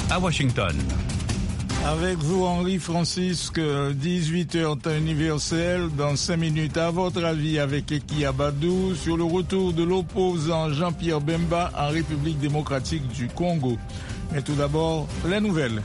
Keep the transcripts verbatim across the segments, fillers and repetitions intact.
à Washington. Avec vous, Henri Francisque, dix-huit heures temps universel. Dans cinq minutes, à votre avis, avec Eki Abadou, sur le retour de l'opposant Jean-Pierre Bemba en République démocratique du Congo. Mais tout d'abord, les nouvelles.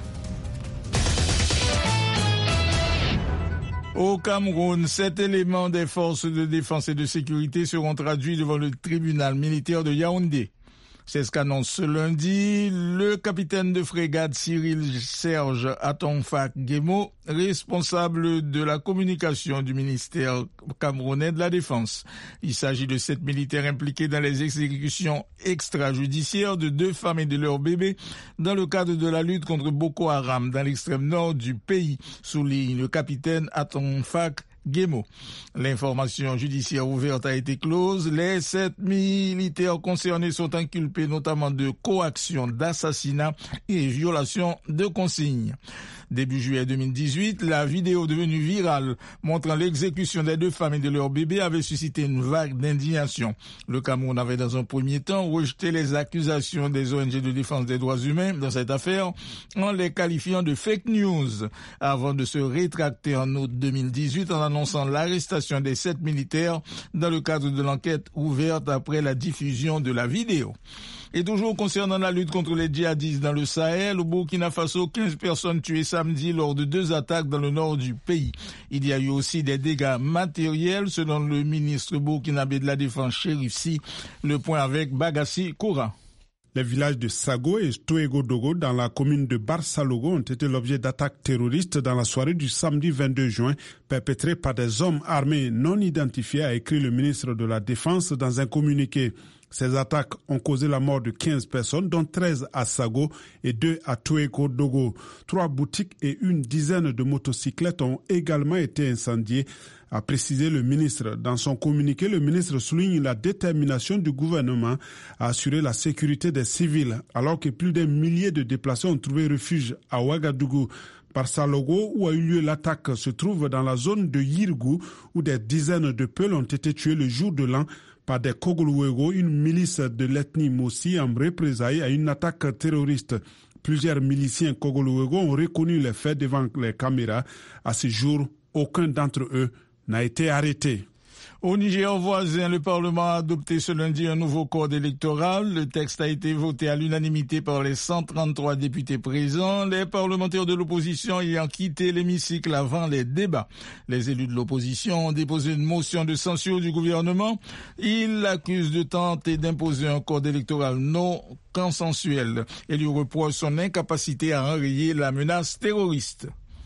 Au Cameroun, sept éléments des forces de défense et de sécurité seront traduits devant le tribunal militaire de Yaoundé. C'est ce qu'annonce ce lundi le capitaine de frégate Cyril Serge Atonfak Guémo, responsable de la communication du ministère camerounais de la Défense. Il s'agit de sept militaires impliqués dans les exécutions extrajudiciaires de deux femmes et de leurs bébés dans le cadre de la lutte contre Boko Haram dans l'extrême nord du pays, souligne le capitaine Atonfak Guémo. L'information judiciaire ouverte a été close. Les sept militaires concernés sont inculpés notamment de coaction, d'assassinat et violation de consignes. Début juillet deux mille dix-huit, la vidéo devenue virale montrant l'exécution des deux femmes et de leurs bébés avait suscité une vague d'indignation. Le Cameroun avait dans un premier temps rejeté les accusations des O N G de défense des droits humains dans cette affaire en les qualifiant de fake news avant de se rétracter en août deux mille dix-huit en annonçant l'arrestation des sept militaires dans le cadre de l'enquête ouverte après la diffusion de la vidéo. Et toujours concernant la lutte contre les djihadistes dans le Sahel, au Burkina Faso, quinze personnes tuées samedi lors de deux attaques dans le nord du pays. Il y a eu aussi des dégâts matériels, selon le ministre burkinabé de la Défense, Chérif Si. Le point avec Bagassi Koura. Les villages de Sago et Toego-Dogo dans la commune de Barsalogo ont été l'objet d'attaques terroristes dans la soirée du samedi vingt-deux juin, perpétrées par des hommes armés non identifiés, a écrit le ministre de la Défense dans un communiqué. Ces attaques ont causé la mort de quinze personnes, dont treize à Sago et deux à Toego-Dogo. Trois boutiques et une dizaine de motocyclettes ont également été incendiées, a précisé le ministre. Dans son communiqué, le ministre souligne la détermination du gouvernement à assurer la sécurité des civils, alors que plus d'un millier de déplacés ont trouvé refuge à Ouagadougou. Barsalogo, où a eu lieu l'attaque, se trouve dans la zone de Yirgou, où des dizaines de Peuls ont été tués le jour de l'an par des Kogoluwego, une milice de l'ethnie Mossi, en représailles à une attaque terroriste. Plusieurs miliciens Kogoluwego ont reconnu les faits devant les caméras. À ce jour, aucun d'entre eux n'a été arrêté. Au Niger voisin, le Parlement a adopté ce lundi un nouveau code électoral. Le texte a été voté à l'unanimité par les cent trente-trois députés présents, les parlementaires de l'opposition ayant quitté l'hémicycle avant les débats. Les élus de l'opposition ont déposé une motion de censure du gouvernement. Ils l'accusent de tenter d'imposer un code électoral non consensuel et lui reprochent son incapacité à enrayer la menace terroriste.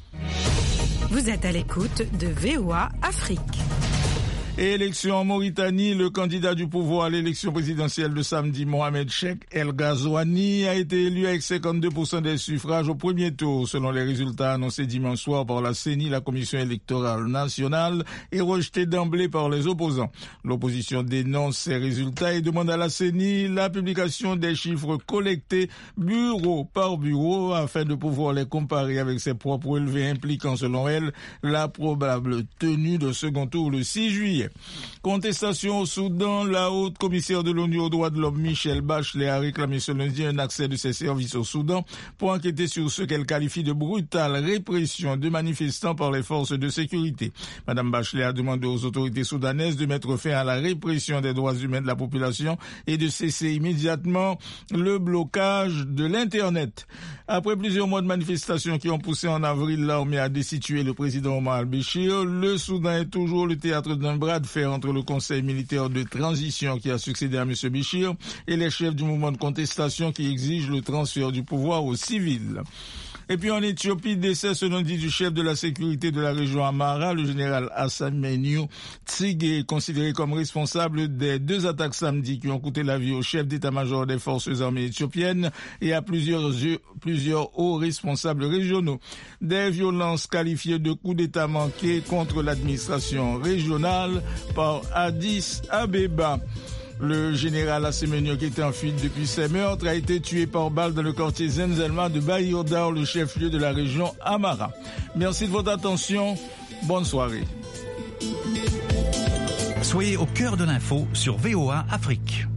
Vous êtes à l'écoute de V O A Afrique. Élection en Mauritanie, le candidat du pouvoir à l'élection présidentielle de samedi, Mohamed Cheikh El Ghazouani, a été élu avec cinquante-deux pour cent des suffrages au premier tour, selon les résultats annoncés dimanche soir par la C E N I, la Commission électorale nationale, et rejetés d'emblée par les opposants. L'opposition dénonce ces résultats et demande à la C E N I la publication des chiffres collectés bureau par bureau afin de pouvoir les comparer avec ses propres relevés impliquant, selon elle, la probable tenue de second tour le six juillet. Contestation au Soudan, la haute commissaire de l'ONU aux droits de l'homme Michelle Bachelet a réclamé ce lundi un accès de ses services au Soudan pour enquêter sur ce qu'elle qualifie de brutale répression de manifestants par les forces de sécurité. Madame Bachelet a demandé aux autorités soudanaises de mettre fin à la répression des droits humains de la population et de cesser immédiatement le blocage de l'Internet. Après plusieurs mois de manifestations qui ont poussé en avril l'armée à destituer le président Omar al-Béchir, le Soudan est toujours le théâtre d'un bras de fer entre le conseil militaire de transition qui a succédé à M. Béchir et les chefs du mouvement de contestation qui exigent le transfert du pouvoir aux civils. Et puis en Éthiopie, décès ce lundi du chef de la sécurité de la région Amara, le général Assameniu Tsige, considéré comme responsable des deux attaques samedi qui ont coûté la vie au chef d'état-major des forces armées éthiopiennes et à plusieurs, plusieurs hauts responsables régionaux. Des violences qualifiées de coup d'état manqué contre l'administration régionale par Addis Abeba. Le général Assemenio, qui était en fuite depuis ses meurtres, a été tué par balle dans le quartier Zenzelma de Bayurdar, le chef-lieu de la région Amara. Merci de votre attention. Bonne soirée. Soyez au cœur de l'info sur V O A Afrique.